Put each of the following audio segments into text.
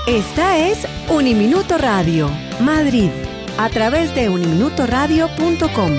Esta es Uniminuto Radio, Madrid, a través de uniminutoradio.com.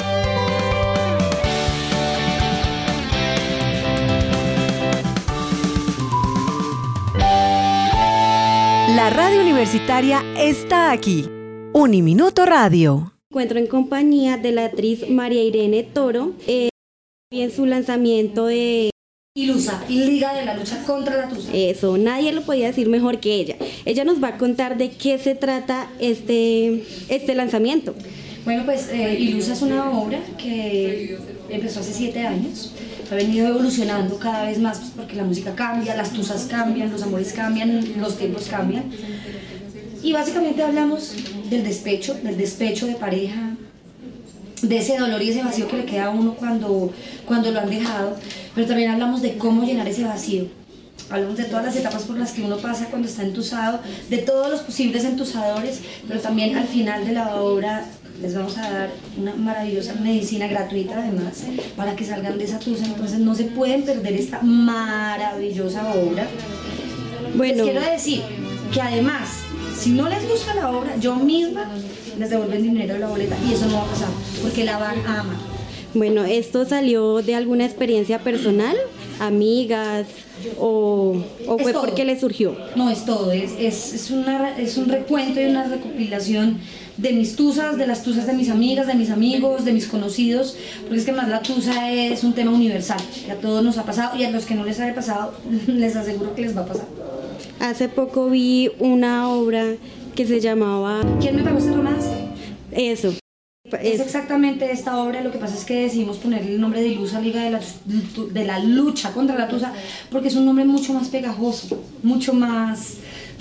La radio universitaria está aquí. Uniminuto Radio. Encuentro en compañía de la actriz María Irene Toro en su lanzamiento de Ilusa, Liga de la Lucha contra la Tusa. Eso, nadie lo podía decir mejor que ella. Ella nos va a contar de qué se trata este lanzamiento. Bueno, pues Ilusa es una obra que empezó hace 7 años. Ha venido evolucionando cada vez más, pues, porque la música cambia, las tusas cambian, los amores cambian, los tiempos cambian. Y básicamente hablamos del despecho de pareja, de ese dolor y ese vacío que le queda a uno cuando lo han dejado, pero también hablamos de cómo llenar ese vacío. Hablamos de todas las etapas por las que uno pasa cuando está entusado, de todos los posibles entusadores, pero también al final de la obra les vamos a dar una maravillosa medicina gratuita además para que salgan de esa tusa. Entonces no se pueden perder esta maravillosa obra. Bueno, Les quiero decir que además, si no les gusta la obra, yo misma les devuelvo el dinero de la boleta y eso no va a pasar porque la van a amar. bueno, ¿esto salió de alguna experiencia personal, amigas o fue todo. porque le surgió? No, es todo, es un recuento y una recopilación de mis tusas, de las tusas de mis amigas, de mis amigos, de mis conocidos, porque es que más la tusa es un tema universal, que a todos nos ha pasado y a los que no les haya pasado, les aseguro que les va a pasar. Hace poco vi una obra que se llamaba ¿Quién me pagó este romance? eso. Es exactamente esta obra, lo que pasa es que decidimos ponerle el nombre de Ilusa Liga de la Lucha contra la Tusa, porque es un nombre mucho más pegajoso, mucho más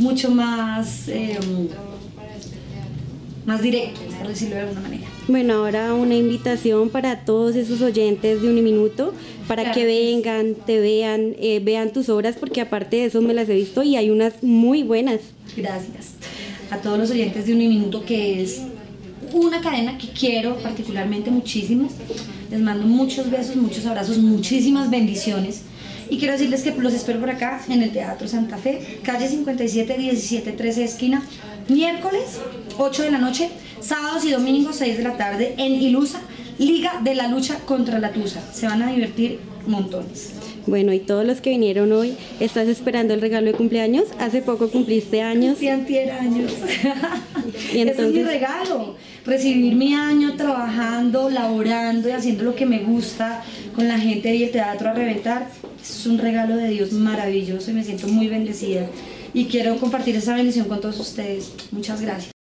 directo, por decirlo de alguna manera. Bueno, ahora una invitación para todos esos oyentes de Uniminuto para Claro que que sí. vengan, te vean, vean tus obras, porque aparte de eso me las he visto y hay unas muy buenas. Gracias a todos los oyentes de Uniminuto, que es una cadena que quiero particularmente muchísimo. Les mando muchos besos, muchos abrazos, muchísimas bendiciones. Y quiero decirles que los espero por acá en el Teatro Santa Fe, calle 57, 17, 13 esquina, miércoles 8 de la noche, sábados y domingos 6 de la tarde en Ilusa, Liga de la Lucha contra la Tusa. Se van a divertir montones. Bueno, y todos los que vinieron hoy, ¿estás esperando el regalo de cumpleaños? Hace poco cumpliste años. Sí, antier años. Y Ese es mi entonces, regalo, recibir mi año trabajando, laborando y haciendo lo que me gusta con la gente y el teatro a reventar. Es un regalo de Dios maravilloso y me siento muy bendecida. Y quiero compartir esa bendición con todos ustedes. Muchas gracias.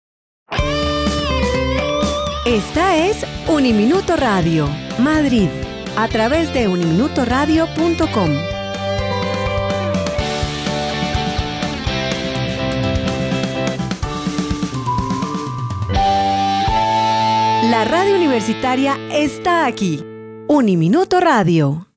Esta es Uniminuto Radio, Madrid, a través de uniminutoradio.com. La radio universitaria está aquí. Uniminuto Radio.